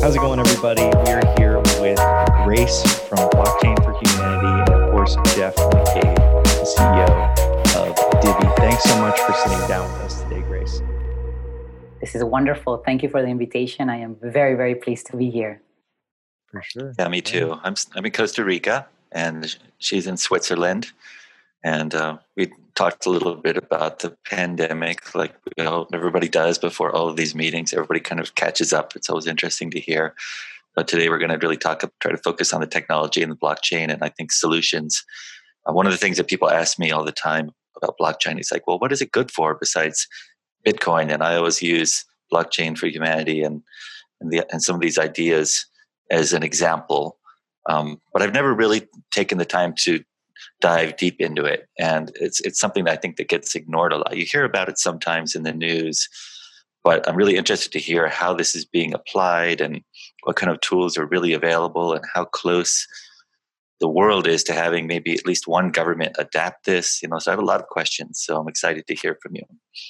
How's it going, everybody? We're here with Grace from Blockchain for Humanity, and of course, Jeff McCabe, the CEO of Divvy. Thanks so much for sitting down with us today, Grace. This is wonderful. Thank you for the invitation. I am very, very pleased to be here. For sure. Yeah, me too. I'm in Costa Rica, and she's in Switzerland. And we talked a little bit about the pandemic, like everybody does before all of these meetings. Everybody kind of catches up. It's always interesting to hear. But today we're going to really try to focus on the technology and the blockchain, and I think solutions. One of the things that people ask me all the time about blockchain is like, well, what is it good for besides Bitcoin? And I always use Blockchain for Humanity and some of these ideas as an example. But I've never really taken the time to dive deep into it, and it's something that I think that gets ignored a lot. You hear about it sometimes in the news, but I'm really interested to hear how this is being applied and what kind of tools are really available and how close the world is to having maybe at least one government adapt this. So I have a lot of questions, so I'm excited to hear from you.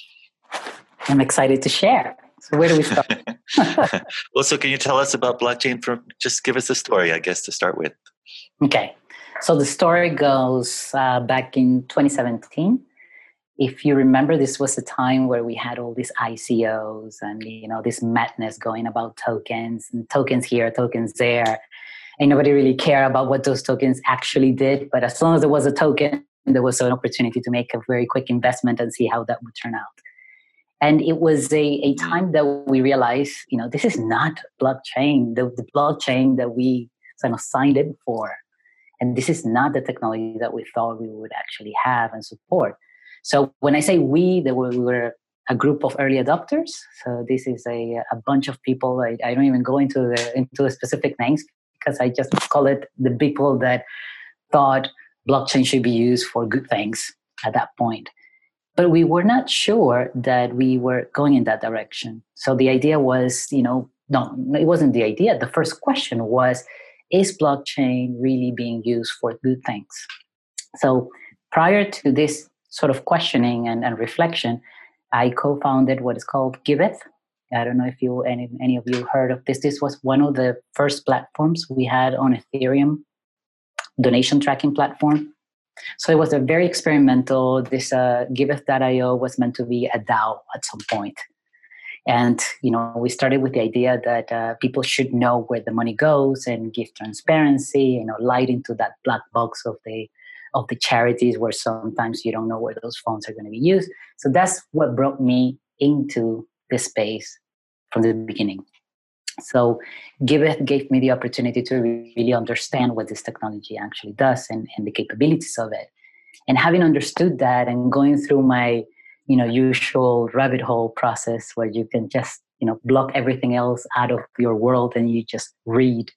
I'm excited to share. So where do we start? Well, so can you tell us about blockchain? Just give us a story, I guess, to start with. Okay. So the story goes back in 2017. If you remember, this was a time where we had all these ICOs and, this madness going about tokens and tokens here, tokens there. And nobody really cared about what those tokens actually did. But as long as there was a token, there was an opportunity to make a very quick investment and see how that would turn out. And it was a time that we realized, this is not blockchain, the blockchain that we kind of signed in for. And this is not the technology that we thought we would actually have and support. So when I say we were a group of early adopters. So this is a bunch of people. I don't even go into the specific names because I just call it the people that thought blockchain should be used for good things at that point. But we were not sure that we were going in that direction. So the idea was, no, it wasn't the idea. The first question was, is blockchain really being used for good things? So prior to this sort of questioning and reflection, I co-founded what is called Giveth. I don't know if any of you heard of this. This was one of the first platforms we had on Ethereum, donation tracking platform. So it was a very experimental. This Giveth.io was meant to be a DAO at some point. And, we started with the idea that people should know where the money goes and give transparency, light into that black box of the charities where sometimes you don't know where those funds are going to be used. So that's what brought me into this space from the beginning. So Giveth gave me the opportunity to really understand what this technology actually does and the capabilities of it. And having understood that and going through my usual rabbit hole process where you can just, block everything else out of your world and you just read.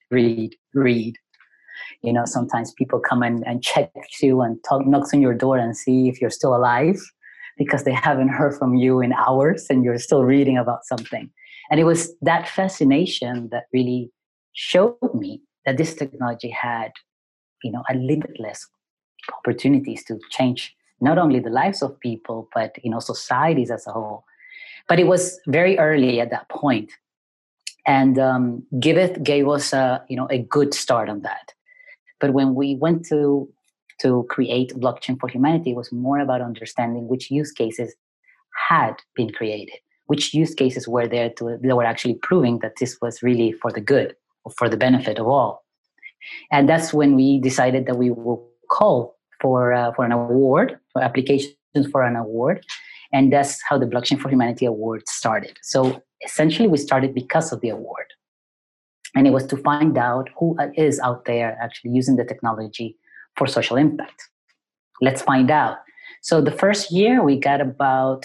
Sometimes people come and check you and knocks on your door and see if you're still alive because they haven't heard from you in hours and you're still reading about something. And it was that fascination that really showed me that this technology had, a limitless opportunities to change not only the lives of people, but societies as a whole. But it was very early at that point. And Giveth gave us a good start on that. But when we went to create Blockchain for Humanity, it was more about understanding which use cases had been created, which use cases were there that were actually proving that this was really for the good or for the benefit of all. And that's when we decided that we will call for an award, for applications for an award. And that's how the Blockchain for Humanity Award started. So essentially, we started because of the award. And it was to find out who is out there actually using the technology for social impact. Let's find out. So the first year, we got about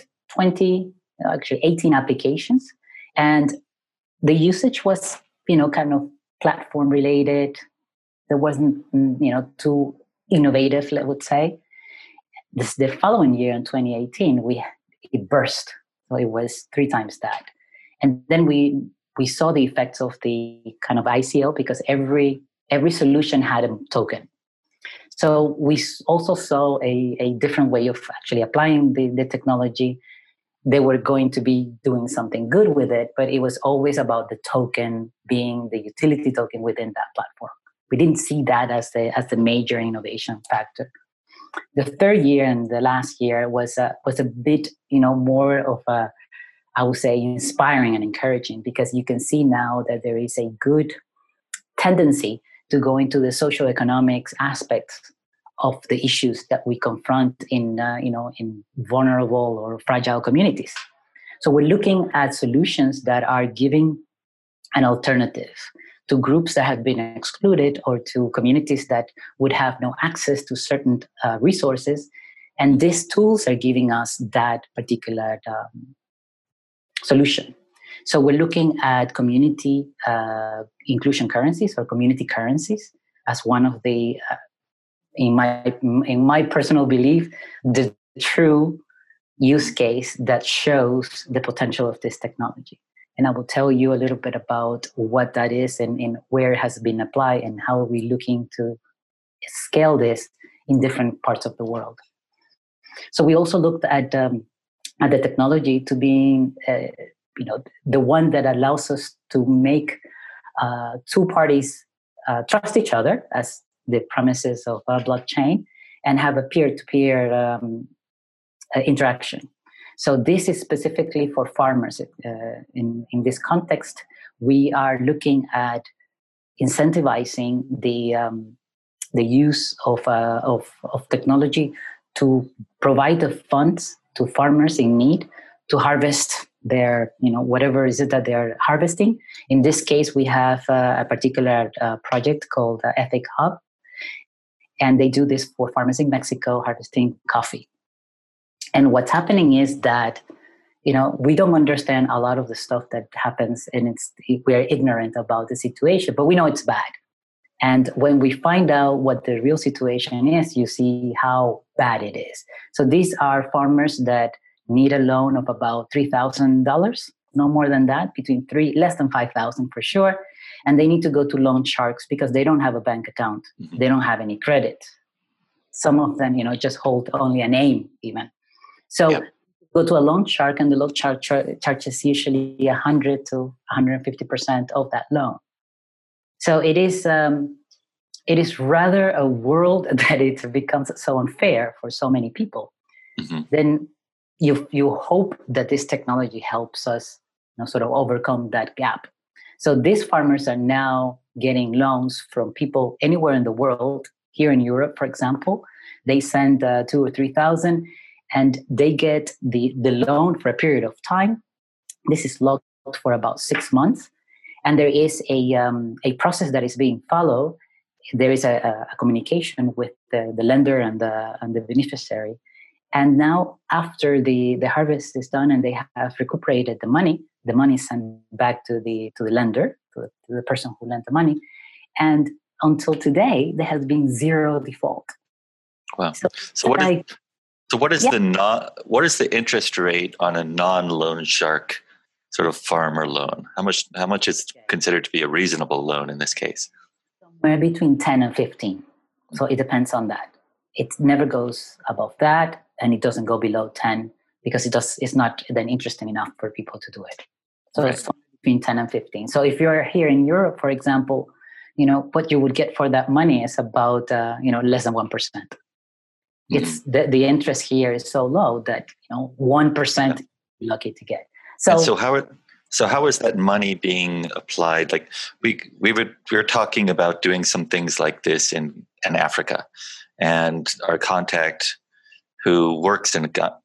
18 applications. And the usage was, kind of platform related. There wasn't, too innovative, I would say. The following year in 2018, it burst. So it was 3 times that. And then we saw the effects of the kind of ICO because every solution had a token. So we also saw a different way of actually applying the technology. they were going to be doing something good with it, but it was always about the token being the utility token within that platform. We didn't see that as the major innovation factor. The third year and the last year was a bit, more of a, I would say, inspiring and encouraging, because you can see now that there is a good tendency to go into the socioeconomics aspects of the issues that we confront in vulnerable or fragile communities. So we're looking at solutions that are giving an alternative to groups that have been excluded, or to communities that would have no access to certain resources. And these tools are giving us that particular solution. So we're looking at community inclusion currencies, or community currencies, as one of the, in my personal belief, the true use case that shows the potential of this technology. And I will tell you a little bit about what that is, and where it has been applied, and how we're looking to scale this in different parts of the world. So we also looked at the technology to being, the one that allows us to make two parties trust each other, as the premises of blockchain, and have a peer-to-peer interaction. So this is specifically for farmers. In this context, we are looking at incentivizing the use of technology to provide the funds to farmers in need to harvest their, whatever is it that they're harvesting. In this case, we have a particular project called Ethic Hub, and they do this for farmers in Mexico harvesting coffee. And what's happening is that, we don't understand a lot of the stuff that happens, and we're ignorant about the situation, but we know it's bad. And when we find out what the real situation is, you see how bad it is. So these are farmers that need a loan of about $3,000, no more than that, less than $5,000 for sure. And they need to go to loan sharks because they don't have a bank account. Mm-hmm. They don't have any credit. Some of them, just hold only a name even. So go to a loan shark, and the loan shark charges usually 100 to 150% of that loan. So it is rather a world that it becomes so unfair for so many people. Mm-hmm. Then you hope that this technology helps us sort of overcome that gap. So these farmers are now getting loans from people anywhere in the world. Here in Europe, for example, they send 2,000 or 3,000, and they get the loan for a period of time. This is locked for about 6 months. And there is a process that is being followed. There is a communication with the lender and the beneficiary. And now, after the harvest is done and they have recuperated the money is sent back to the lender, to the person who lent the money. And until today, there has been zero default. Wow. So what is the interest rate on a non-loan shark sort of farmer loan? How much is considered to be a reasonable loan in this case? Somewhere between 10 and 15. So it depends on that. It never goes above that, and it doesn't go below 10 because it's not then interesting enough for people to do it. So It's between 10 and 15. So if you're here in Europe, for example, what you would get for that money is about less than 1%. Mm-hmm. It's the interest here is so low that 1% you're lucky to get. So how is that money being applied? Like we were talking about doing some things like this in Africa, and our contact who works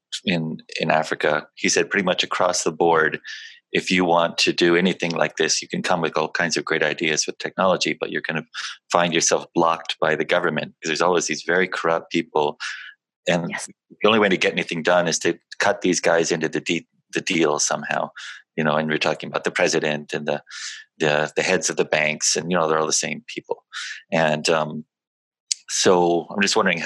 in Africa, he said pretty much across the board, if you want to do anything like this, you can come with all kinds of great ideas with technology, but you're going to find yourself blocked by the government because there's always these very corrupt people. And the only way to get anything done is to cut these guys into the deal somehow, and we're talking about the president and the heads of the banks, and, they're all the same people. And so I'm just wondering,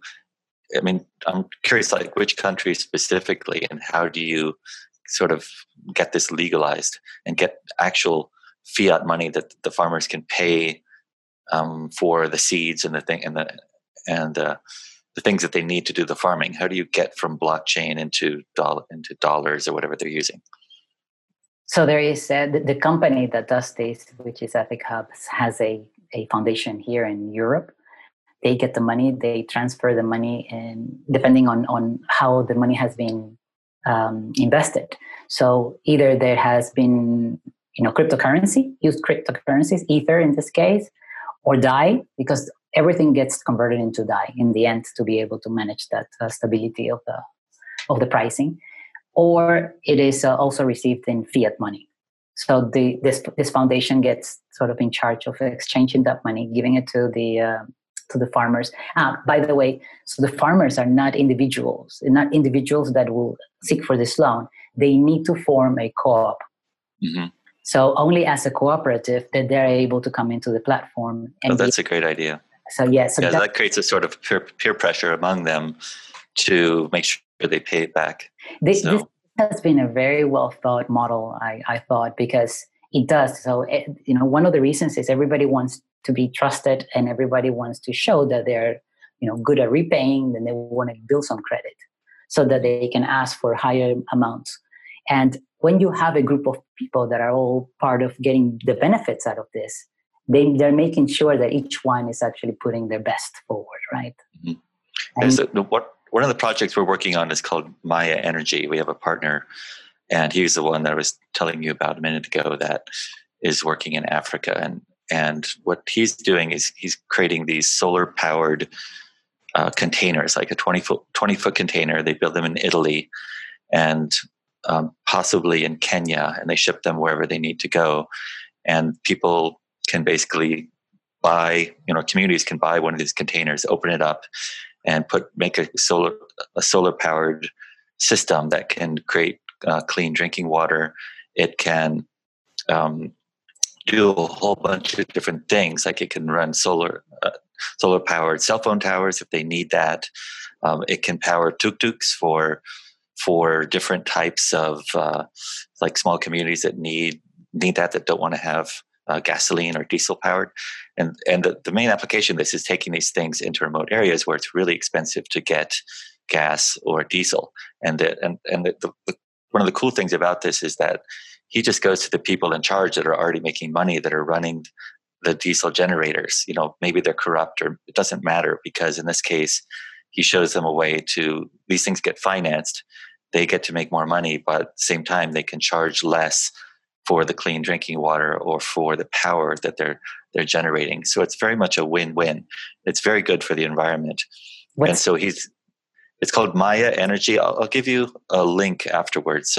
I'm curious, like which country specifically, and how do you sort of get this legalized and get actual fiat money that the farmers can pay for the seeds and the the things that they need to do the farming? How do you get from blockchain into dollars or whatever they're using? So there is the company that does this, which is Ethic Hubs, has a foundation here in Europe. They get the money, they transfer the money, and depending on how the money has been invested. So either there has been cryptocurrencies, Ether in this case, or DAI, because everything gets converted into DAI in the end to be able to manage that stability of the pricing. Or it is also received in fiat money. So this foundation gets sort of in charge of exchanging that money, giving it to the farmers. By the way, so the farmers are not individuals. They're not individuals that will seek for this loan. They need to form a co-op. Mm-hmm. So only as a cooperative that they're able to come into the platform. And that's a great idea. So that creates a sort of peer pressure among them to make sure they pay it back. This has been a very well thought model, I thought, because it does. So, one of the reasons is everybody wants to be trusted and everybody wants to show that they're, good at repaying, and they want to build some credit so that they can ask for higher amounts. And when you have a group of people that are all part of getting the benefits out of this, they're making sure that each one is actually putting their best forward, right? Mm-hmm. And one of the projects we're working on is called Maya Energy. We have a partner, and he's the one that I was telling you about a minute ago that is working in Africa. And what he's doing is he's creating these solar-powered containers, like a 20-foot container. They build them in Italy and possibly in Kenya, and they ship them wherever they need to go. And people can basically buy, communities can buy one of these containers, open it up, and make a solar powered system that can create clean drinking water. It can do a whole bunch of different things, like it can run solar powered cell phone towers if they need that. It can power tuk-tuks for different types of like small communities that need that don't want to have gasoline or diesel powered. And the main application of this is taking these things into remote areas where it's really expensive to get gas or diesel. And one of the cool things about this is that he just goes to the people in charge that are already making money, that are running the diesel generators. Maybe they're corrupt, or it doesn't matter, because in this case, he shows them a way to, these things get financed. They get to make more money, but at the same time, they can charge less for the clean drinking water or for the power that they're generating. So it's very much a win-win. It's very good for the environment. And so it's called Maya Energy. I'll give you a link afterwards.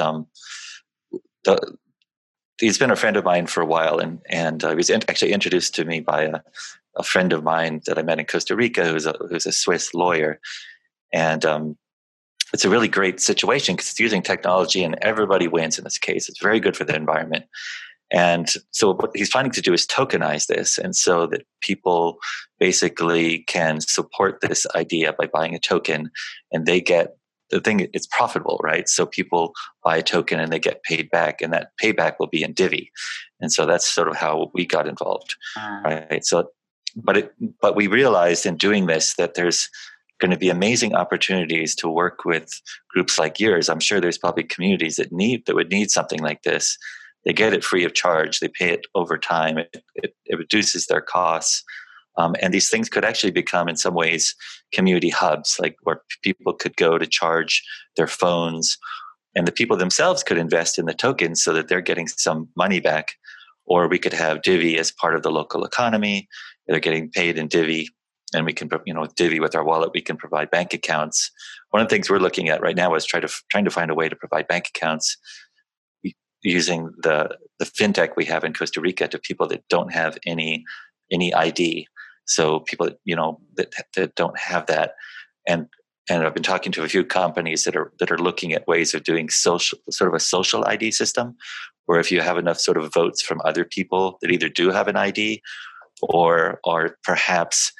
He's been a friend of mine for a while, and he was actually introduced to me by a friend of mine that I met in Costa Rica, who's a Swiss lawyer. And it's a really great situation because it's using technology and everybody wins in this case. It's very good for the environment. And so what he's planning to do is tokenize this, and so that people basically can support this idea by buying a token, and they get the thing, it's profitable, right? So people buy a token and they get paid back, and that payback will be in Divi. And so that's sort of how we got involved, right? So, but we realized in doing this that there's going to be amazing opportunities to work with groups like yours. I'm sure there's probably communities that would need something like this. They get it free of charge. They pay it over time. It reduces their costs. And these things could actually become, in some ways, community hubs, like where people could go to charge their phones, and the people themselves could invest in the tokens so that they're getting some money back. Or we could have Divi as part of the local economy. They're getting paid in Divi. And we can, with Divi, with our wallet, we can provide bank accounts. One of the things we're looking at right now is trying to find a way to provide bank accounts using the fintech we have in Costa Rica to people that don't have any ID. So people that don't have that, and I've been talking to a few companies that are looking at ways of doing sort of a social ID system, where if you have enough sort of votes from other people that either do have an ID or perhaps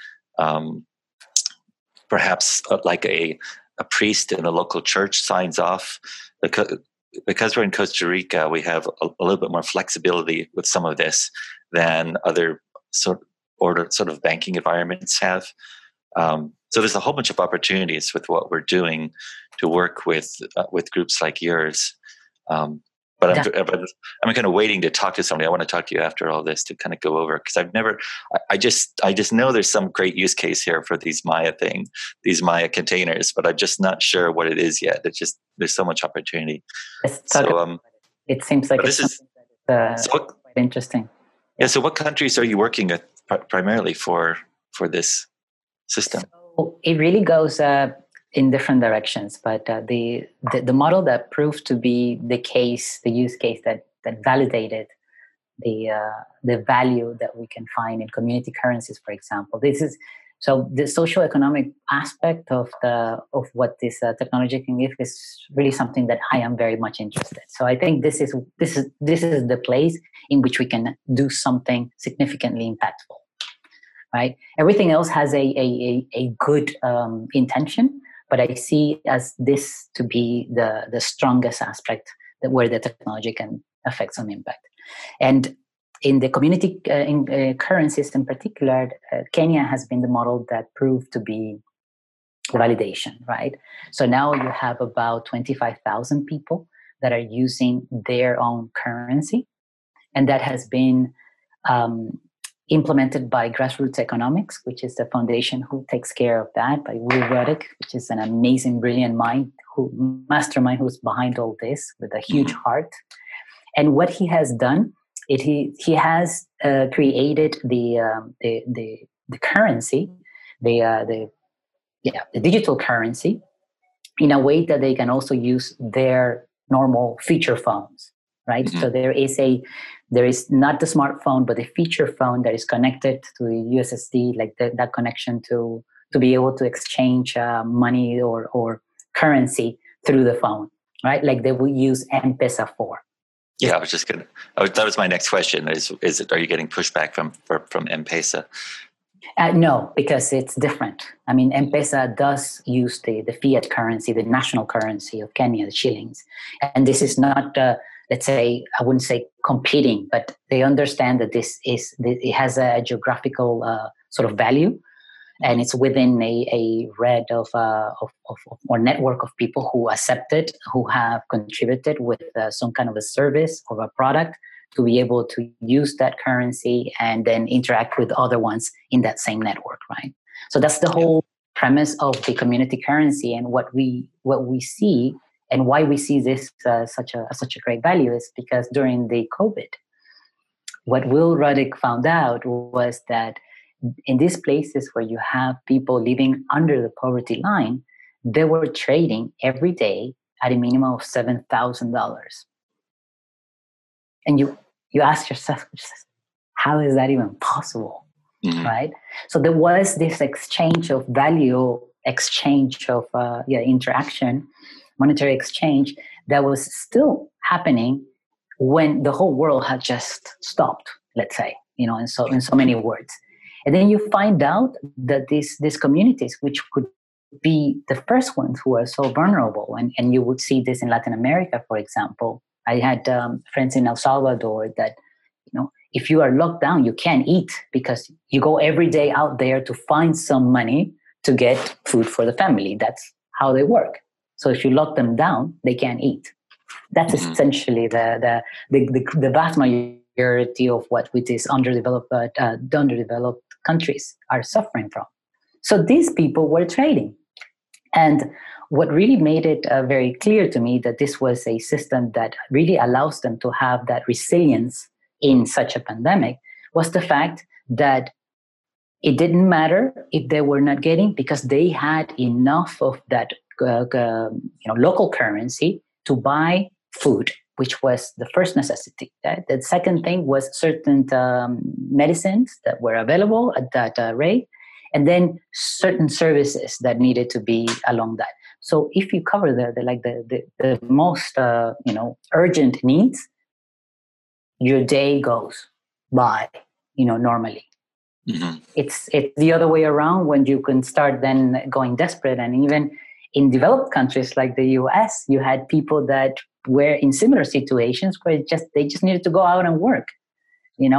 like a priest in a local church signs off. Because we're in Costa Rica, we have a little bit more flexibility with some of this than other sort of banking environments have. So there's a whole bunch of opportunities with what we're doing to work with groups like yours. But I'm kind of waiting to talk to somebody. I want to talk to you after all this to kind of go over, because I just know there's some great use case here for these Maya containers, but I'm just not sure what it is yet. There's so much opportunity. It seems like quite interesting. Yeah. So what countries are you working with primarily for this system? So it really goes in different directions, but the model that proved to be the use case that validated the value that we can find in community currencies, for example. So the socioeconomic aspect of what this technology can give is really something that I am very much interested. So I think this is the place in which we can do something significantly impactful, right? Everything else has a good intention, but I see as this to be the strongest aspect where the technology can affect some impact. And in the community currencies in particular, Kenya has been the model that proved to be validation, right? So now you have about 25,000 people that are using their own currency, and that has been implemented by Grassroots Economics, which is the foundation who takes care of that, by Will Ruddick, which is an amazing, brilliant mastermind who's behind all this with a huge heart. And what he has done, he has created the currency, the digital currency, in a way that they can also use their normal feature phones, right? Mm-hmm. So there is not the smartphone, but the feature phone that is connected to the USSD, like that connection to be able to exchange money or currency through the phone, right? Like they will use M-Pesa for. Yeah, that was my next question. Are you getting pushback from M-Pesa? No, because it's different. I mean, M-Pesa does use the fiat currency, the national currency of Kenya, the shillings. And this is not, let's say, I wouldn't say competing, but they understand that it has a geographical sort of value. And it's within a red of or network of people who accept it, who have contributed with some kind of a service or a product to be able to use that currency and then interact with other ones in that same network, right? So that's the whole premise of the community currency, and what we see and why we see this such a great value is because during the COVID, what Will Ruddick found out was that in these places where you have people living under the poverty line, they were trading every day at a minimum of $7,000. And you ask yourself, how is that even possible, right? So there was this exchange of value, interaction, monetary exchange that was still happening when the whole world had just stopped, let's say, in so many words. And then you find out that these communities, which could be the first ones who are so vulnerable, and you would see this in Latin America, for example. I had friends in El Salvador that, if you are locked down, you can't eat because you go every day out there to find some money to get food for the family. That's how they work. So if you lock them down, they can't eat. That's essentially the vast majority of what with these underdeveloped countries are suffering from. So these people were trading. And what really made it very clear to me that this was a system that really allows them to have that resilience in such a pandemic was the fact that it didn't matter if they were not getting, because they had enough of that local currency to buy food, which was the first necessity. The second thing was certain medicines that were available at that rate, and then certain services that needed to be along that. So if you cover the most urgent needs, your day goes by normally. Mm-hmm. It's the other way around when you can start then going desperate. And even in developed countries like the US, you had people that were in similar situations where they just needed to go out and work,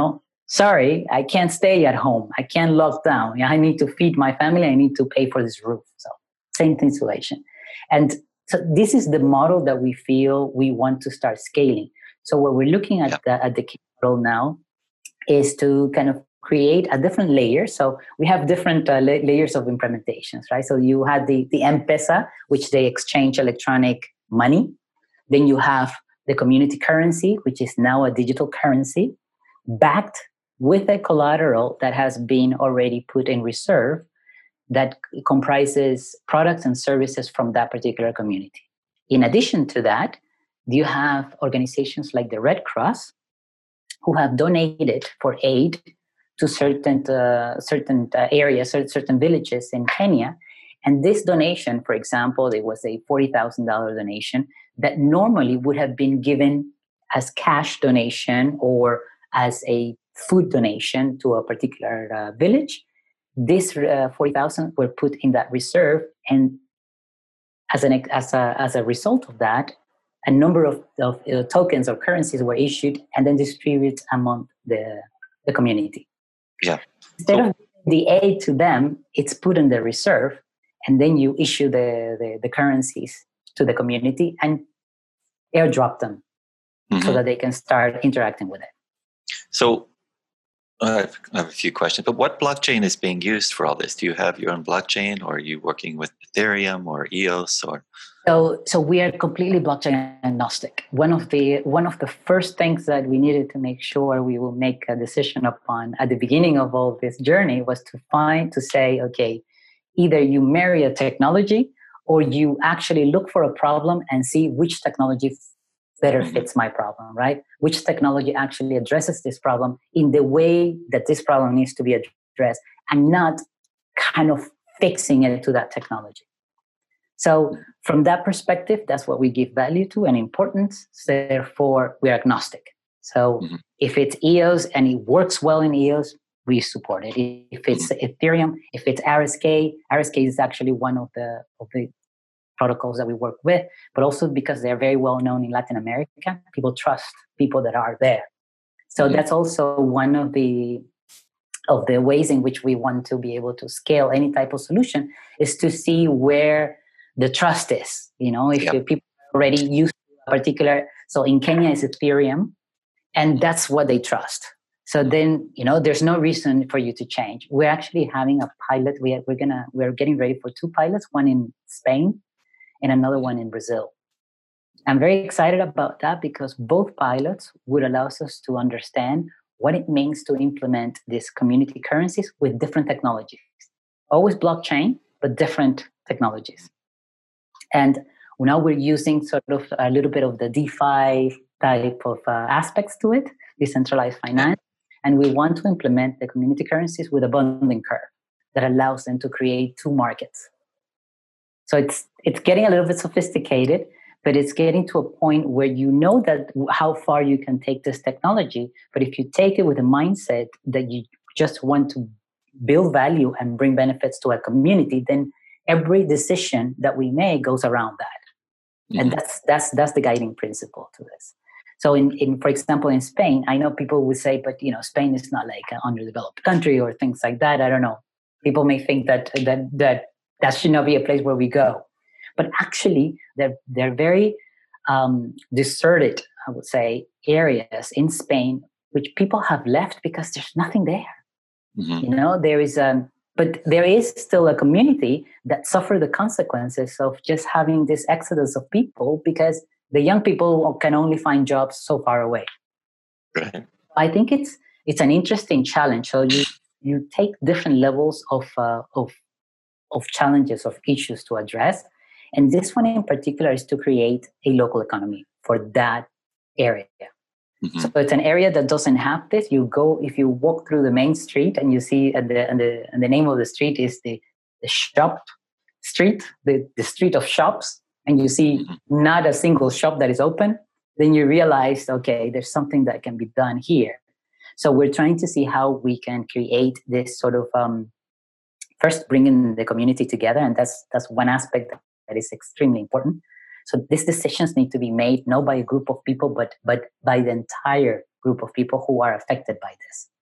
sorry, I can't stay at home. I can't lock down. I need to feed my family. I need to pay for this roof. So same situation. And so this is the model that we feel we want to start scaling. So what we're looking at the key model now is to kind of create a different layer. So we have different layers of implementations, right? So you had the M-Pesa, which they exchange electronic money. Then you have the community currency, which is now a digital currency, backed with a collateral that has been already put in reserve that comprises products and services from that particular community. In addition to that, you have organizations like the Red Cross who have donated for aid to certain areas, certain villages in Kenya. And this donation, for example, it was a $40,000 donation that normally would have been given as cash donation or as a food donation to a particular village. This 40,000 were put in that reserve, and as a result of that, a number of tokens or currencies were issued and then distributed among the community. Yeah. Instead of the aid to them, it's put in the reserve, and then you issue the currencies to the community and airdrop them so that they can start interacting with it. So I have a few questions, but what blockchain is being used for all this? Do you have your own blockchain, or are you working with Ethereum or EOS? Or so we are completely blockchain agnostic. One of the first things that we needed to make sure we will make a decision upon at the beginning of all this journey was to say, okay, either you marry a technology or you actually look for a problem and see which technology better fits my problem, right? Which technology actually addresses this problem in the way that this problem needs to be addressed, and not kind of fixing it to that technology. So from that perspective, that's what we give value to and importance. Therefore, we're agnostic. So if it's EOS and it works well in EOS, we support it. If it's Ethereum, if it's RSK is actually one of the protocols that we work with, but also because they're very well known in Latin America, people trust people that are there. So that's also one of the ways in which we want to be able to scale any type of solution, is to see where the trust is. If people are already used to a particular, so in Kenya it's Ethereum, and that's what they trust. So then, there's no reason for you to change. We're actually having a pilot. We're getting ready for 2 pilots, one in Spain and another one in Brazil. I'm very excited about that because both pilots would allow us to understand what it means to implement these community currencies with different technologies. Always blockchain, but different technologies. And now we're using sort of a little bit of the DeFi type of aspects to it, decentralized finance. And we want to implement the community currencies with a bundling curve that allows them to create 2 markets. So it's getting a little bit sophisticated, but it's getting to a point where that how far you can take this technology. But if you take it with a mindset that you just want to build value and bring benefits to a community, then every decision that we make goes around that. And that's the guiding principle to this. So in for example, in Spain, I know people would say, but Spain is not like an underdeveloped country or things like that. I don't know. People may think that should not be a place where we go. But actually, they're very deserted, I would say, areas in Spain, which people have left because there's nothing there. There is but there is still a community that suffer the consequences of just having this exodus of people because the young people can only find jobs so far away. Right. I think it's an interesting challenge. So you take different levels of challenges, of issues to address. And this one in particular is to create a local economy for that area. So it's an area that doesn't have this. If you walk through the main street and you see, and the name of the street is the shop street, the street of shops, and you see not a single shop that is open, then you realize, okay, there's something that can be done here. So we're trying to see how we can create this sort of first bringing the community together, and that's one aspect that is extremely important. So these decisions need to be made not by a group of people, but by the entire group of people who are affected by this.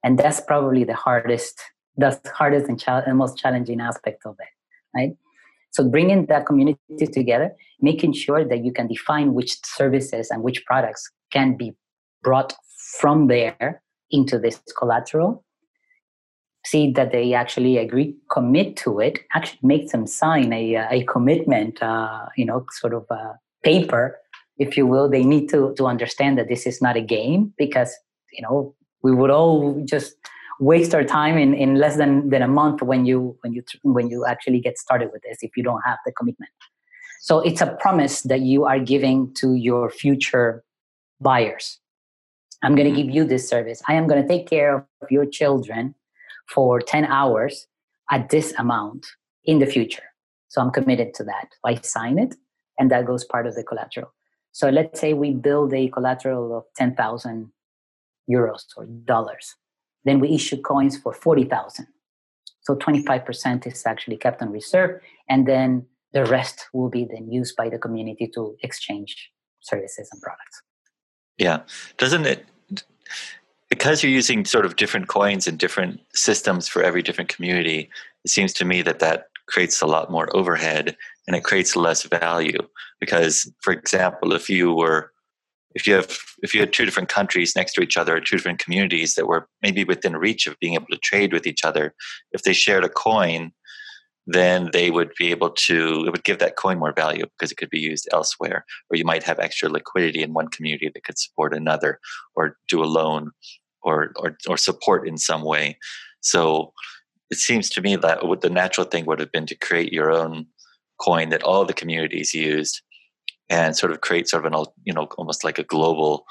And that's probably the hardest and most challenging aspect of it, right? So bringing that community together, making sure that you can define which services and which products can be brought from there into this collateral, see that they actually agree, commit to it, actually make them sign a commitment, sort of a paper, if you will. They need to understand that this is not a game, because, we would all just waste our time in less than a month when you actually get started with this, if you don't have the commitment. So it's a promise that you are giving to your future buyers. I'm going to give you this service. I am going to take care of your children for 10 hours at this amount in the future. So I'm committed to that. I sign it, and that goes part of the collateral. So let's say we build a collateral of 10,000 euros or dollars. Then we issue coins for 40,000. So 25% is actually kept on reserve, and then the rest will be then used by the community to exchange services and products. Yeah. Doesn't it, because you're using sort of different coins and different systems for every different community, it seems to me that creates a lot more overhead and it creates less value. Because, for example, if you had two different countries next to each other, or two different communities that were maybe within reach of being able to trade with each other, if they shared a coin, then they would be able to, it would give that coin more value because it could be used elsewhere. Or you might have extra liquidity in one community that could support another, or do a loan, or support in some way. So it seems to me that the natural thing would have been to create your own coin that all the communities used, and sort of create sort of an, almost like a global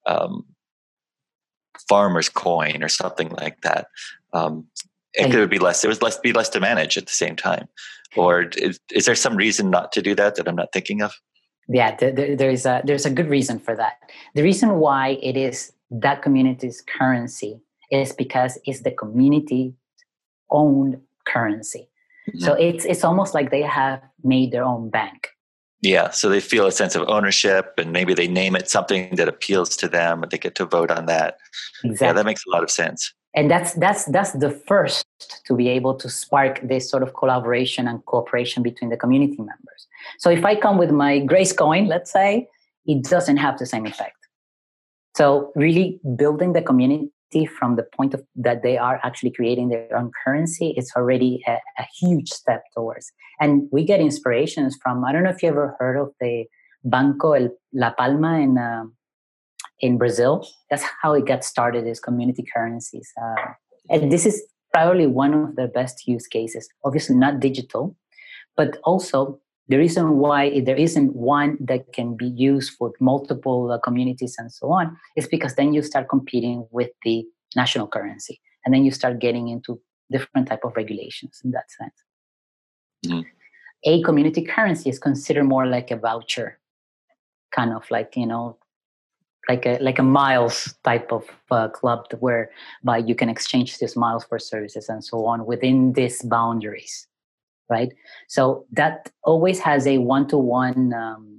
farmer's coin or something like that. It could be less. It was be less to manage at the same time. Or is there some reason not to do that I'm not thinking of? Yeah, there's a good reason for that. The reason why it is that community's currency is because it's the community owned currency. Mm-hmm. So it's almost like they have made their own bank. Yeah, so they feel a sense of ownership, and maybe they name it something that appeals to them, and they get to vote on that. Exactly. Yeah, that makes a lot of sense. And that's the first to be able to spark this sort of collaboration and cooperation between the community members. So if I come with my Grace coin, let's say, it doesn't have the same effect. So really building the community from the point of that they are actually creating their own currency, it's already a huge step towards. And we get inspirations from, I don't know if you ever heard of the Banco La Palma in Brazil. That's how it got started, is community currencies. And this is probably one of the best use cases. Obviously not digital, but also the reason why there isn't one that can be used for multiple communities and so on is because then you start competing with the national currency. And then you start getting into different type of regulations in that sense. Mm-hmm. A community currency is considered more like a voucher, kind of like, like a miles type of club whereby you can exchange these miles for services and so on within these boundaries, right? So that always has a one-to-one,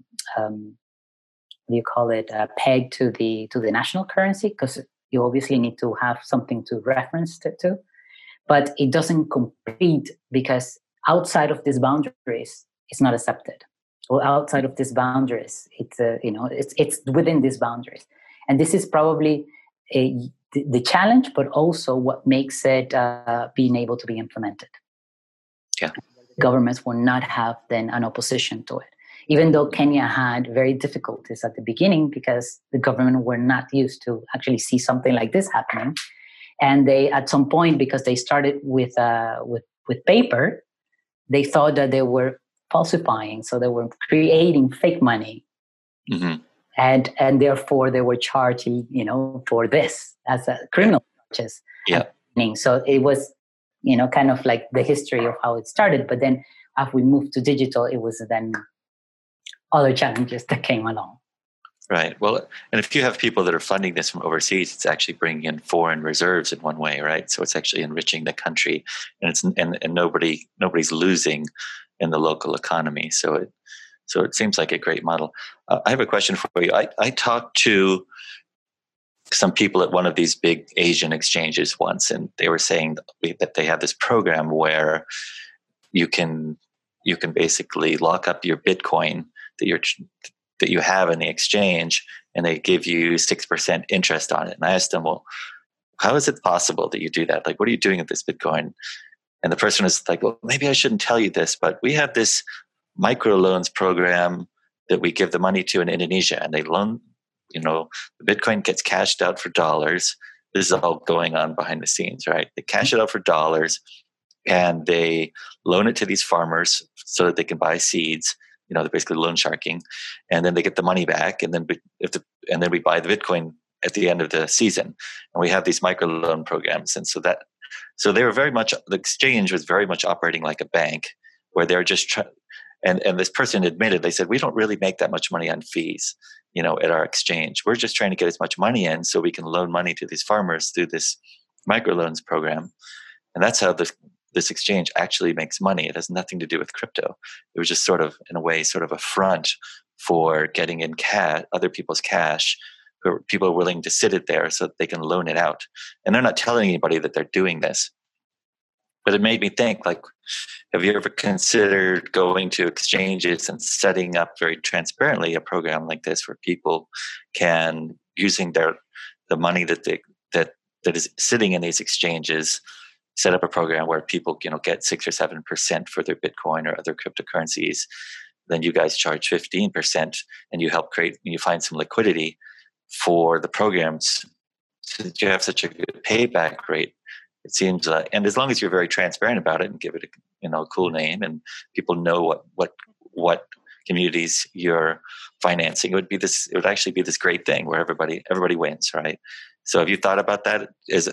peg to the national currency, because you obviously need to have something to reference to, but it doesn't compete because outside of these boundaries, it's not accepted. Or outside of these boundaries, it's within these boundaries, and this is probably the challenge, but also what makes it being able to be implemented. Yeah, governments will not have then an opposition to it, even though Kenya had very difficulties at the beginning because the government were not used to actually see something like this happening, and they at some point, because they started with paper, they thought that they were falsifying, so they were creating fake money, mm-hmm. and therefore they were charging, for this as a criminal charges. Yeah. So it was, kind of like the history of how it started. But then, as we moved to digital, it was then other challenges that came along. Right. Well, and if you have people that are funding this from overseas, it's actually bringing in foreign reserves in one way, right? So it's actually enriching the country, and it's and nobody's losing in the local economy. So it seems like a great model. I have a question for you. I talked to some people at one of these big Asian exchanges once, and they were saying that they have this program where you can basically lock up your Bitcoin that you have in the exchange, and they give you 6% interest on it. And I asked them, well, how is it possible that you do that? Like, what are you doing with this Bitcoin? And the person was like, well, maybe I shouldn't tell you this, but we have this microloans program that we give the money to in Indonesia, and they loan, the Bitcoin gets cashed out for dollars. This is all going on behind the scenes, right? They cash it out for dollars, and they loan it to these farmers so that they can buy seeds. They're basically loan sharking, and then they get the money back, and then we buy the Bitcoin at the end of the season. And we have these microloan programs, and so they were very much, the exchange was very much operating like a bank, where they're just and this person admitted, they said, we don't really make that much money on fees, at our exchange. We're just trying to get as much money in so we can loan money to these farmers through this microloans program. And that's how this exchange actually makes money. It has nothing to do with crypto. It was just sort of, in a way, sort of a front for getting in other people's cash. People are willing to sit it there so that they can loan it out. And they're not telling anybody that they're doing this. But it made me think, like, have you ever considered going to exchanges and setting up very transparently a program like this where people can, using the money that is sitting in these exchanges, set up a program where people, get 6 or 7% for their Bitcoin or other cryptocurrencies. Then you guys charge 15%, and you help you find some liquidity for the programs, so that you have such a good payback rate. It seems, and as long as you're very transparent about it and give it a cool name, and people know what communities you're financing, it would actually be this great thing where everybody wins, right? So have you thought about that as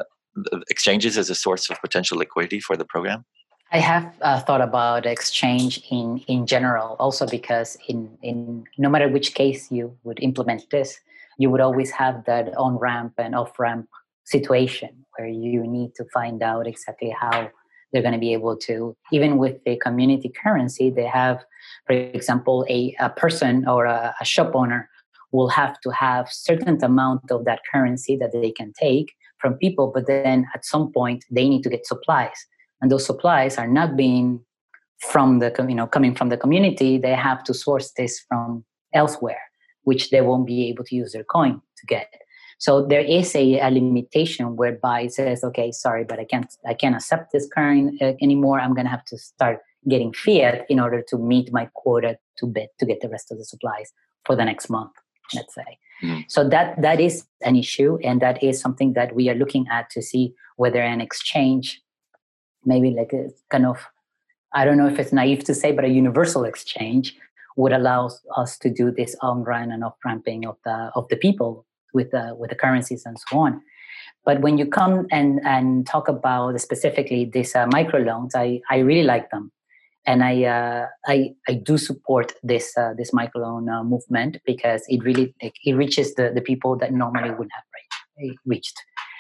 exchanges as a source of potential liquidity for the program? I have thought about exchange in general, also because in no matter which case you would implement this, you would always have that on-ramp and off-ramp situation where you need to find out exactly how they're going to be able to, even with the community currency, they have, for example, a person or a shop owner will have to have certain amount of that currency that they can take from people, but then at some point they need to get supplies, and those supplies are not being from coming from the community. They have to source this from elsewhere, which they won't be able to use their coin to get. So there is a limitation whereby it says, okay, sorry, but I can't accept this current anymore. I'm going to have to start getting fiat in order to meet my quota to get the rest of the supplies for the next month, let's say. Mm-hmm. So that is an issue, and that is something that we are looking at to see whether an exchange, maybe like a kind of, I don't know if it's naive to say, but a universal exchange would allow us to do this on-ramp and off-ramping of the people with the currencies and so on. But when you come and talk about specifically these microloans, I really like them, and I do support this microloan movement, because it really it reaches the people that normally wouldn't have reached.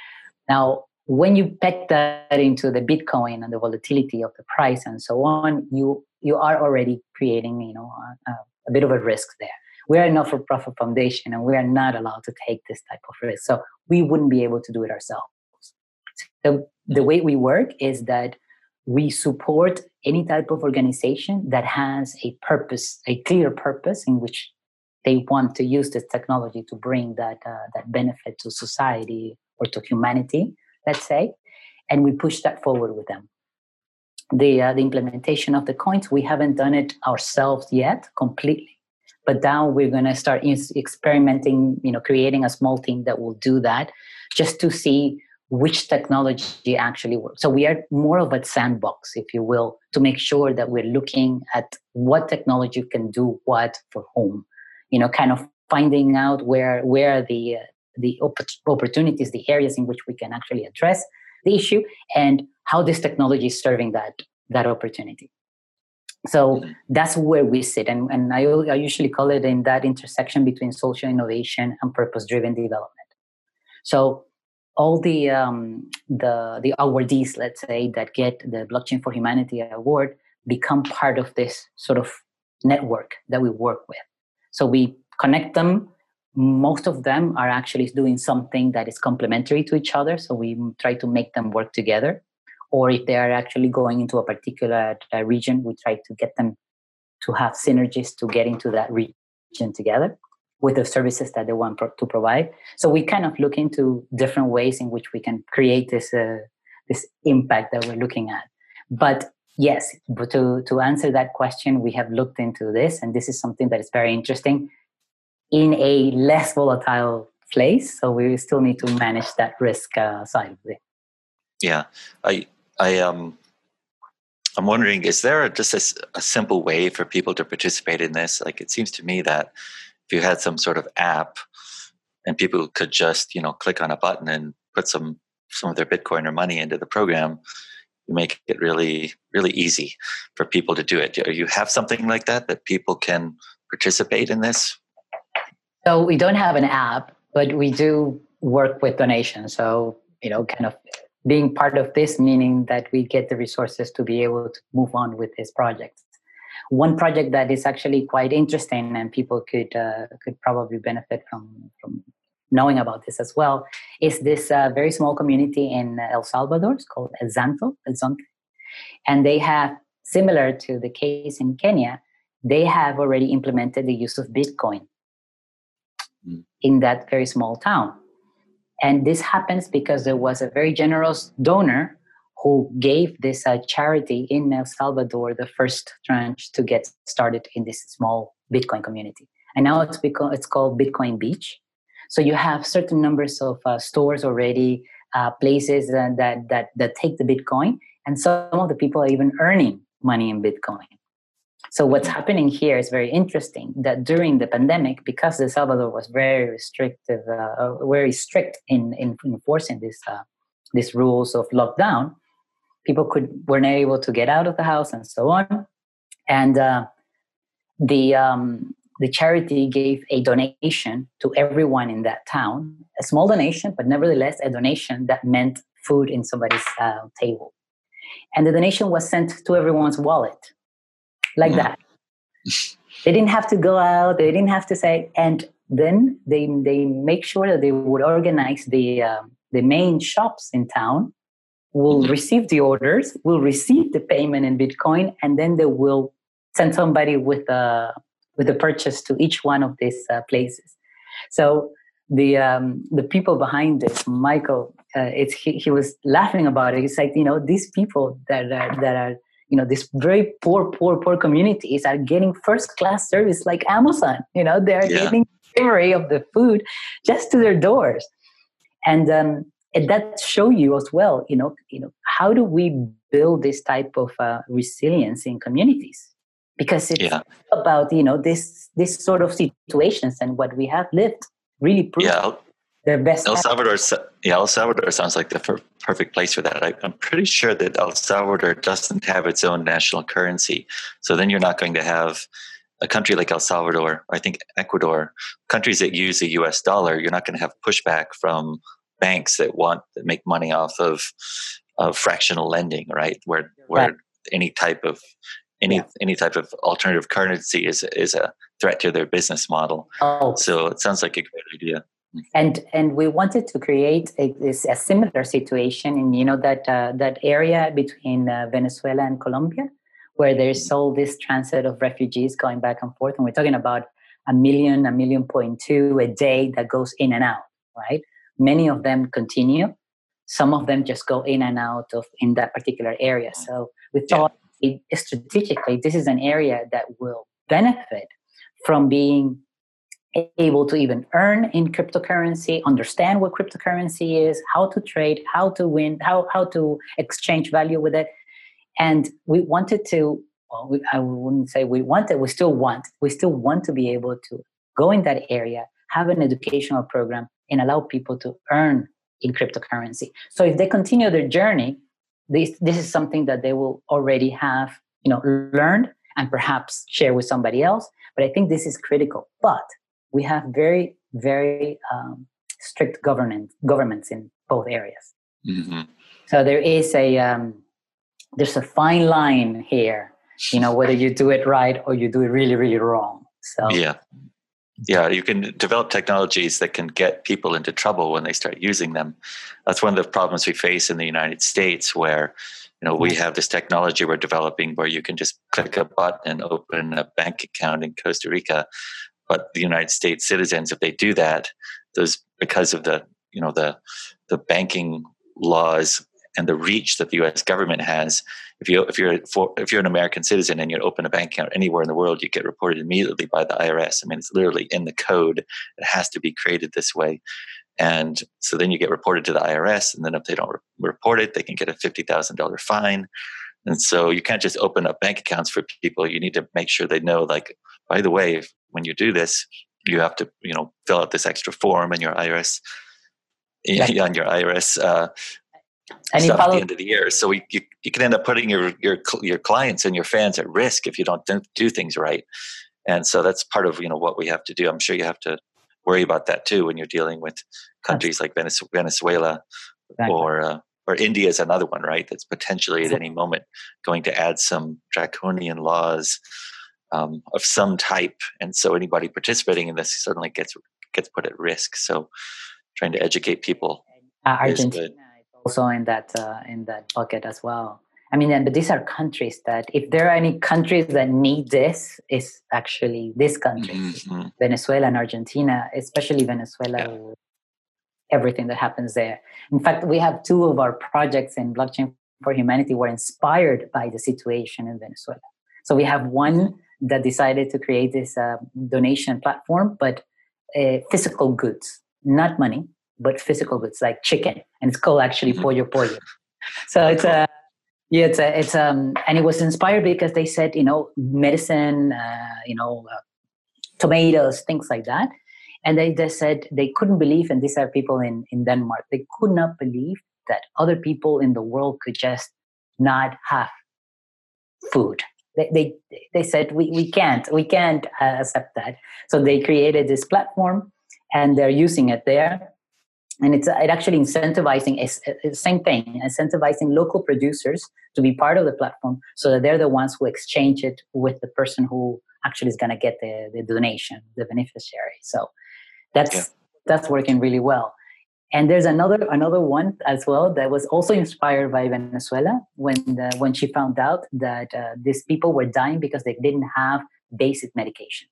Now, when you peg that into the Bitcoin and the volatility of the price and so on, you are already creating a bit of a risk there. We are a not-for-profit foundation, and we are not allowed to take this type of risk. So we wouldn't be able to do it ourselves. The way we work is that we support any type of organization that has a purpose, a clear purpose in which they want to use this technology to bring that benefit to society or to humanity, let's say, and we push that forward with them. The implementation of the coins, we haven't done it ourselves yet completely. But now we're going to start experimenting, creating a small team that will do that, just to see which technology actually works. So we are more of a sandbox, if you will, to make sure that we're looking at what technology can do what for whom, kind of finding out where the opportunities, the areas in which we can actually address the issue, and how this technology is serving that opportunity. So that's where we sit, and I usually call it in that intersection between social innovation and purpose-driven development. So all the awardees, let's say, that get the Blockchain for Humanity award become part of this sort of network that we work with. So we connect them most of them are actually doing something that is complementary to each other. So we try to make them work together. Or if they are actually going into a particular region, we try to get them to have synergies to get into that region together with the services that they want to provide. So we kind of look into different ways in which we can create this impact that we're looking at. But yes, to answer that question, we have looked into this, and this is something that is very interesting in a less volatile place. So we still need to manage that risk side of it. Yeah, I'm wondering, is there just a simple way for people to participate in this? Like, it seems to me that if you had some sort of app and people could just, click on a button and put some of their Bitcoin or money into the program, you make it really, really easy for people to do it. Do you have something like that people can participate in this? So we don't have an app, but we do work with donations. So, kind of being part of this, meaning that we get the resources to be able to move on with this project. One project that is actually quite interesting and people could probably benefit from knowing about this as well is this very small community in El Salvador. It's called El Zonte. And they have, similar to the case in Kenya, they have already implemented the use of Bitcoin in that very small town. And this happens because there was a very generous donor who gave this charity in El Salvador the first tranche to get started in this small Bitcoin community. And now it's called Bitcoin Beach. So you have certain numbers of stores already, places that take the Bitcoin, and some of the people are even earning money in Bitcoin. So what's happening here is very interesting, that during the pandemic, because El Salvador was very strict in enforcing these rules of lockdown, people were not able to get out of the house and so on. And the charity gave a donation to everyone in that town, a small donation, but nevertheless a donation that meant food in somebody's table. And the donation was sent to everyone's wallet. Like that. They didn't have to go out. They didn't have to say. And then they make sure that they would organize the main shops in town, will receive the orders, will receive the payment in Bitcoin, and then they will send somebody with a purchase to each one of these places. So the people behind this, Michael, he was laughing about it. He's like, these people that are these very poor communities are getting first-class service like Amazon. They're getting delivery of the food just to their doors. And that show you as well, how do we build this type of resilience in communities? Because it's about, this sort of situations, and what we have lived really proves their best. El Salvador sounds like the perfect place for that. I'm pretty sure that El Salvador doesn't have its own national currency. So then you're not going to have a country like El Salvador, I think Ecuador, countries that use the US dollar. You're not going to have pushback from banks that make money off of fractional lending, right? Where any type of alternative currency is a threat to their business model. So it sounds like a great idea. And we wanted to create a similar situation in that area between Venezuela and Colombia, where there's all this transit of refugees going back and forth, and we're talking about 1.2 million a day that goes in and out, right? Many of them continue. Some of them just go in and out in that particular area. So we thought strategically this is an area that will benefit from being able to even earn in cryptocurrency, understand what cryptocurrency is, how to trade, how to win, how to exchange value with it. And we wanted to, I wouldn't say we wanted, we still want to be able to go in that area, have an educational program, and allow people to earn in cryptocurrency. So if they continue their journey, this is something that they will already have, learned and perhaps share with somebody else. But I think this is critical. But we have very, very strict governments in both areas. Mm-hmm. So there is there's a fine line here, whether you do it right or you do it really, really wrong. So Yeah, you can develop technologies that can get people into trouble when they start using them. That's one of the problems we face in the United States, where we have this technology we're developing where you can just click a button and open a bank account in Costa Rica. But the United States citizens, if they do that, because of the banking laws and the reach that the U.S. government has, if you're an American citizen and you open a bank account anywhere in the world, you get reported immediately by the IRS. I mean, it's literally in the code. It has to be created this way. And so then you get reported to the IRS, and then if they don't report it, they can get a $50,000 fine. And so you can't just open up bank accounts for people. You need to make sure they know, like, by the way, when you do this, you have to, fill out this extra form on your IRS, on your IRS stuff at the end of the year. So you can end up putting your clients and your fans at risk if you don't do things right. And so that's part of what we have to do. I'm sure you have to worry about that too when you're dealing with countries like Venezuela, exactly. or India is another one, right? That's potentially at any moment going to add some draconian laws of some type, and so anybody participating in this suddenly gets put at risk. So trying to educate people. Argentina is also in that bucket as well. I mean, but these are countries that, if there are any countries that need this, is actually this country, mm-hmm. Venezuela and Argentina, especially Venezuela. Yeah. Everything that happens there. In fact, we have 2 of our projects in Blockchain for Humanity were inspired by the situation in Venezuela. So we have one that decided to create this donation platform, but physical goods, not money, but physical goods like chicken, and it's called actually Pollo Pollo. So it's and it was inspired because they said, medicine, tomatoes, things like that. And they just said they couldn't believe, and these are people in Denmark, they could not believe that other people in the world could just not have food. They said, we can't accept that. So they created this platform, and they're using it there. And it actually incentivizing, same thing, incentivizing local producers to be part of the platform, so that they're the ones who exchange it with the person who actually is going to get the donation, the beneficiary. So that's working really well. And there's another one as well that was also inspired by Venezuela when she found out that these people were dying because they didn't have basic medication.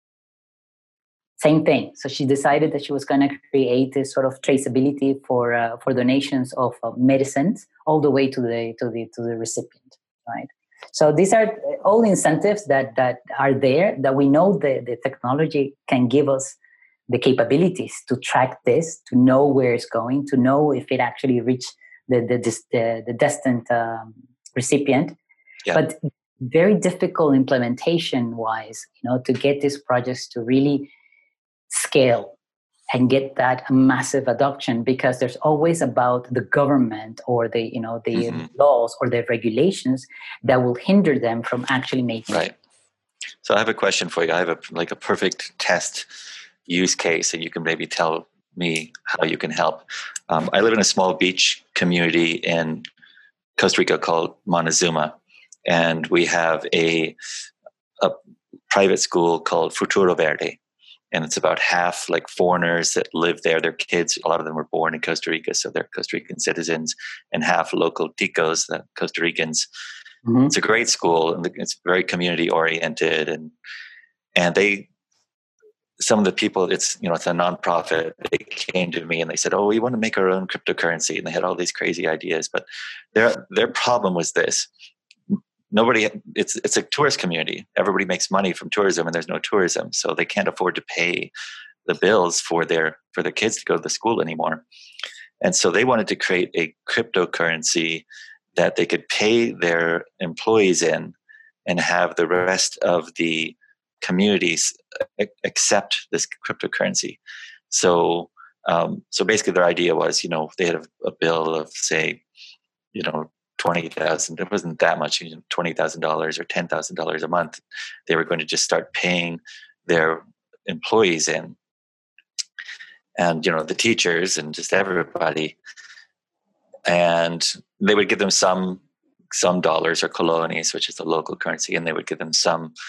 Same thing. So she decided that she was going to create this sort of traceability for donations of medicines all the way to the recipient, right? So these are all incentives that are there, that we know the technology can give us the capabilities to track this, to know where it's going, to know if it actually reached the destined recipient. Yeah. But very difficult implementation-wise, to get these projects to really scale and get that massive adoption, because there's always about the government or the laws or the regulations that will hinder them from actually making right. So I have a question for you. I have a perfect test use case, and you can maybe tell me how you can help. I live in a small beach community in Costa Rica called Montezuma, and we have a private school called Futuro Verde. And it's about half like foreigners that live there. Their kids, a lot of them were born in Costa Rica, so they're Costa Rican citizens, and half local ticos, the Costa Ricans. Mm-hmm. It's a great school, and it's very community oriented, and some of the people, it's a nonprofit. They came to me and they said, "Oh, we want to make our own cryptocurrency," and they had all these crazy ideas. But their problem was this. It's a tourist community. Everybody makes money from tourism, and there's no tourism, so they can't afford to pay the bills for their kids to go to the school anymore. And so they wanted to create a cryptocurrency that they could pay their employees in, and have the rest of the communities accept this cryptocurrency. So basically, their idea was, they had a bill of, say, $20,000. It wasn't that much, $20,000 or $10,000 a month. They were going to just start paying their employees in, and the teachers and just everybody, and they would give them some dollars or colones, which is the local currency, and they would give them some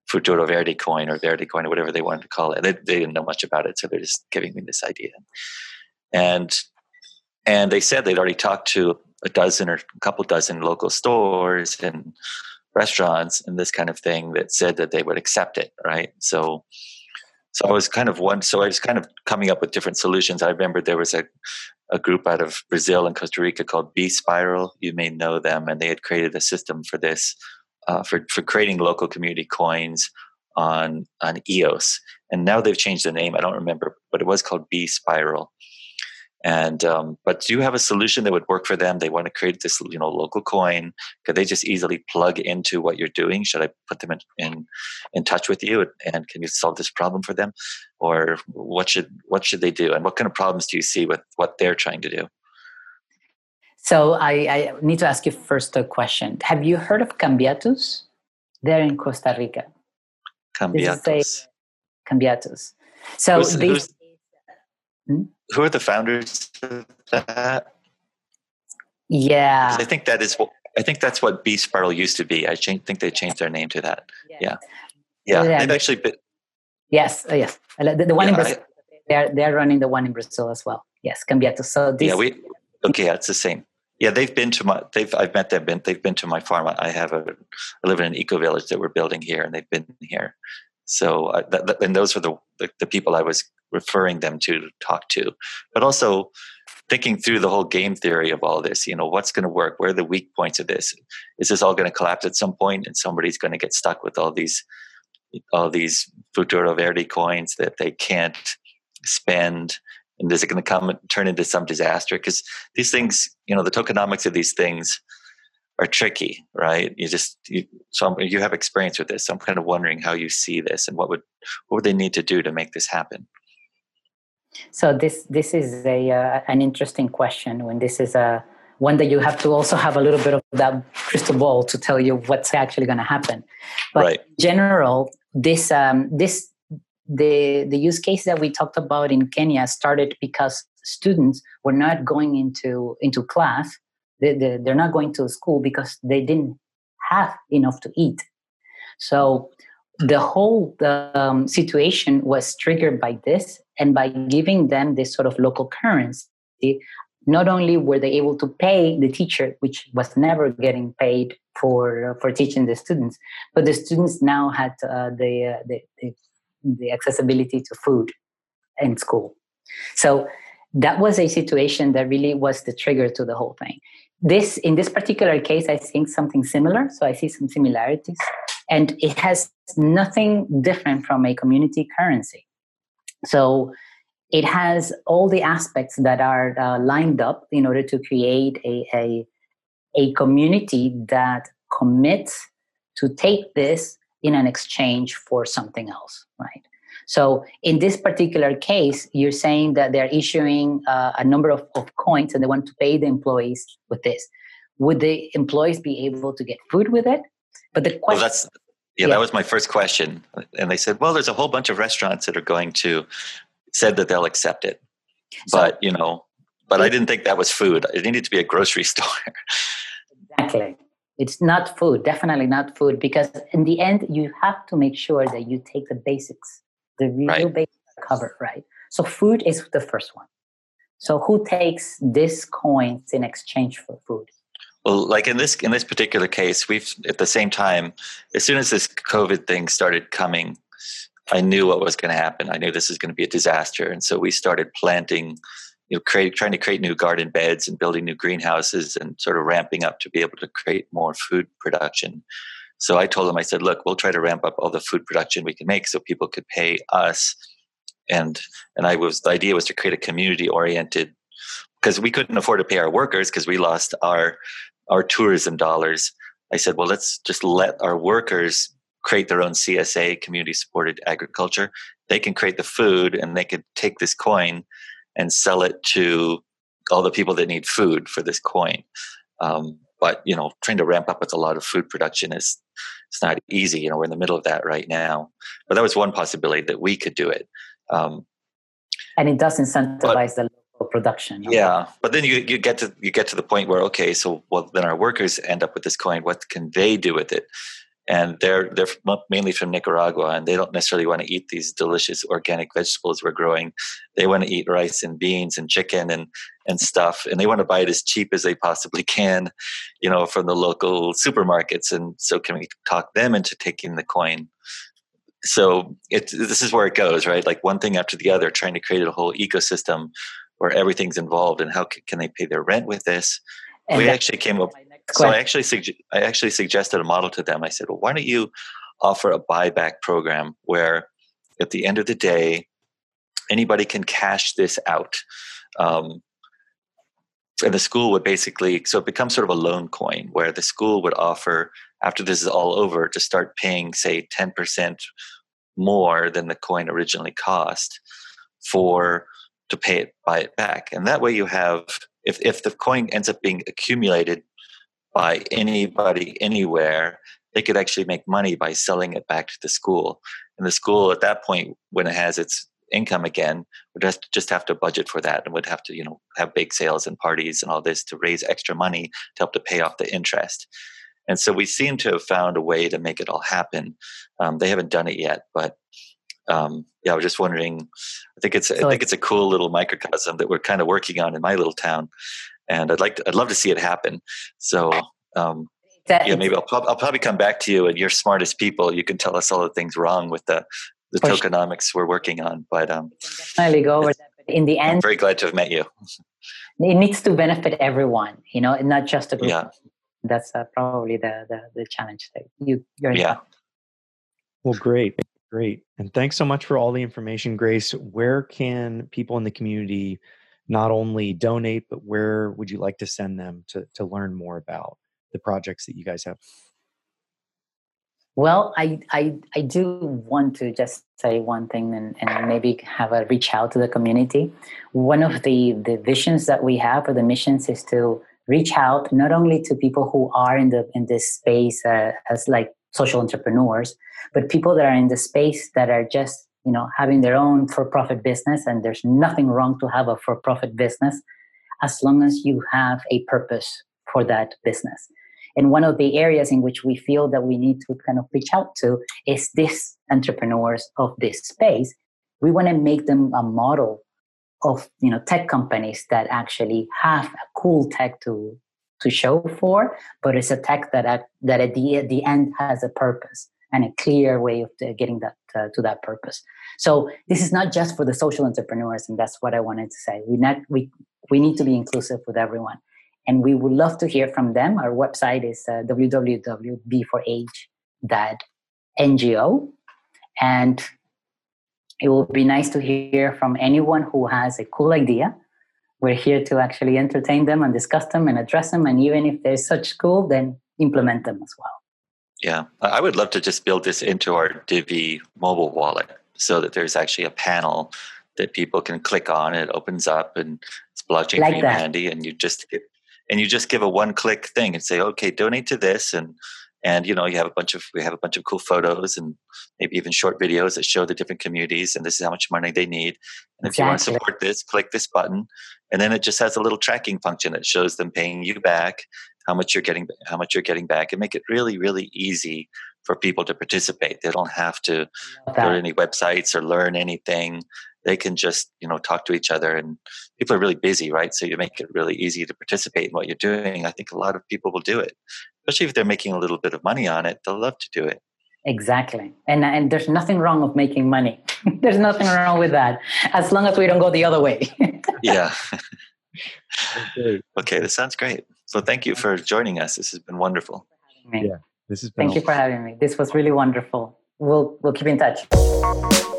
Futuro Verde coin or Verde coin or whatever they wanted to call it. They didn't know much about it, so they're just giving me this idea. And they said they'd already talked to a dozen or a couple dozen local stores and restaurants and this kind of thing that said that they would accept it, right? So I was kind of coming up with different solutions. I remember there was a group out of Brazil and Costa Rica called B Spiral. You may know them, and they had created a system for this, for creating local community coins on EOS. And now they've changed the name. I don't remember, but it was called B Spiral. And but do you have a solution that would work for them? They want to create this, local coin. Could they just easily plug into what you're doing? Should I put them in touch with you? And can you solve this problem for them? Or what should they do? And what kind of problems do you see with what they're trying to do? So I need to ask you first a question. Have you heard of Cambiatus? They're in Costa Rica. Cambiatus. Cambiatus. So who are the founders of that? Yeah, I think that's what B Spiral used to be. I think they changed their name to that. Yeah. They've actually been. Yes. The one in Brazil. They're running the one in Brazil as well. Yes, Cambiatus. So this. Yeah, it's the same. Yeah, they've been to I've met them. They've been to my farm. I live in an eco village that we're building here, and they've been here. So, and those are the people I was referring them to talk to, but also thinking through the whole game theory of all this. What's going to work? Where are the weak points of this? Is this all going to collapse at some point, and somebody's going to get stuck with all these Futuro Verde coins that they can't spend? And is it going to turn into some disaster? Because these things, the tokenomics of these things are tricky, right? You have experience with this. So I'm kind of wondering how you see this, and what would they need to do to make this happen? So this is an interesting question. When this is one that you have to also have a little bit of that crystal ball to tell you what's actually going to happen. But right. In general, the use case that we talked about in Kenya started because students were not going into class. They're not going to school because they didn't have enough to eat. So the whole situation was triggered by this, and by giving them this sort of local currency, not only were they able to pay the teacher, which was never getting paid for teaching the students, but the students now had the accessibility to food in school. So that was a situation that really was the trigger to the whole thing. In this particular case, I think something similar. So I see some similarities, and it has nothing different from a community currency. So it has all the aspects that are lined up in order to create a community that commits to take this in an exchange for something else, right? So in this particular case, you're saying that they're issuing a number of coins and they want to pay the employees with this. Would the employees be able to get food with it? But the question... That was my first question. And they said, well, there's a whole bunch of restaurants that are said that they'll accept it. But, but I didn't think that was food. It needed to be a grocery store. Exactly. It's not food, definitely not food, because in the end, you have to make sure that you take the basics. The real basics are covered, right? So food is the first one. So who takes these coins in exchange for food? Well, like in this particular case, we've at the same time, as soon as this COVID thing started coming, I knew what was going to happen. I knew this was going to be a disaster, and so we started planting, trying to create new garden beds and building new greenhouses and sort of ramping up to be able to create more food production. So I told them, I said, look, we'll try to ramp up all the food production we can make so people could pay us. And the idea was to create a community-oriented, because we couldn't afford to pay our workers because we lost our tourism dollars. I said, well, let's just let our workers create their own CSA, community-supported agriculture. They can create the food, and they could take this coin and sell it to all the people that need food for this coin. But, trying to ramp up with a lot of food production it's not easy. We're in the middle of that right now. But that was one possibility that we could do it. And it does incentivize the local production. Yeah, but then you get to the point where, okay, so then our workers end up with this coin. What can they do with it? and they're mainly from Nicaragua, and they don't necessarily want to eat these delicious organic vegetables we're growing. They want to eat rice and beans and chicken and stuff, and they want to buy it as cheap as they possibly can, from the local supermarkets. And so, can we talk them into taking the coin? So this is where it goes, right? Like one thing after the other, trying to create a whole ecosystem where everything's involved, and how can they pay their rent with this? And we actually came up. So I actually suggested a model to them. I said, well, why don't you offer a buyback program where at the end of the day, anybody can cash this out. And the school would basically, so it becomes sort of a loan coin where the school would offer, after this is all over, to start paying, say, 10% more than the coin originally cost to buy it back. And that way you have, if the coin ends up being accumulated by anybody anywhere, they could actually make money by selling it back to the school. And the school at that point, when it has its income again, would just have to budget for that, and would have to, have bake sales and parties and all this to raise extra money to help to pay off the interest. And so we seem to have found a way to make it all happen. They haven't done it yet, but I was just wondering. I think it's a cool little microcosm that we're kind of working on in my little town, and I'd love to see it happen. So maybe I'll probably come back to you, and you're smart as people. You can tell us all the things wrong with the tokenomics we're working on. But definitely go over that. But in the end, I'm very glad to have met you. It needs to benefit everyone, not just a group. Yeah. That's probably the challenge that you're in. Yeah. Well, great. And thanks so much for all the information, Grace. Where can people in the community not only donate, but where would you like to send them to learn more about the projects that you guys have? Well, I do want to just say one thing and maybe have a reach out to the community. One of the visions that we have, or the missions, is to reach out not only to people who are in this space as like social entrepreneurs, but people that are in the space that are just having their own for-profit business. And there's nothing wrong to have a for-profit business as long as you have a purpose for that business. And one of the areas in which we feel that we need to kind of reach out to is these entrepreneurs of this space. We want to make them a model of tech companies that actually have a cool tech to show for, but it's a tech that at the end has a purpose and a clear way of getting that to that purpose. So this is not just for the social entrepreneurs, and that's what I wanted to say. We need to be inclusive with everyone. And we would love to hear from them. Our website is www.b4h.ngo. And it will be nice to hear from anyone who has a cool idea. We're here to actually entertain them and discuss them and address them. And even if they're such cool, then implement them as well. Yeah, I would love to just build this into our Divi mobile wallet so that there's actually a panel that people can click on. It opens up and it's blockchain for humanity, and you just give a one-click thing and say, okay, donate to this, and we have a bunch of cool photos and maybe even short videos that show the different communities, and this is how much money they need. And if you want to support this, click this button, and then it just has a little tracking function that shows them paying you back, how much you're getting back, and make it really, really easy for people to participate. They don't have to go to any websites or learn anything. They can just, talk to each other, and people are really busy, right? So you make it really easy to participate in what you're doing. I think a lot of people will do it, especially if they're making a little bit of money on it. They'll love to do it. Exactly. And there's nothing wrong with making money. There's nothing wrong with that, as long as we don't go the other way. Yeah. Okay, this sounds great. So thank you for joining us. This has been wonderful. Yeah, this has been Thank you for having me. This was really wonderful. We'll keep in touch.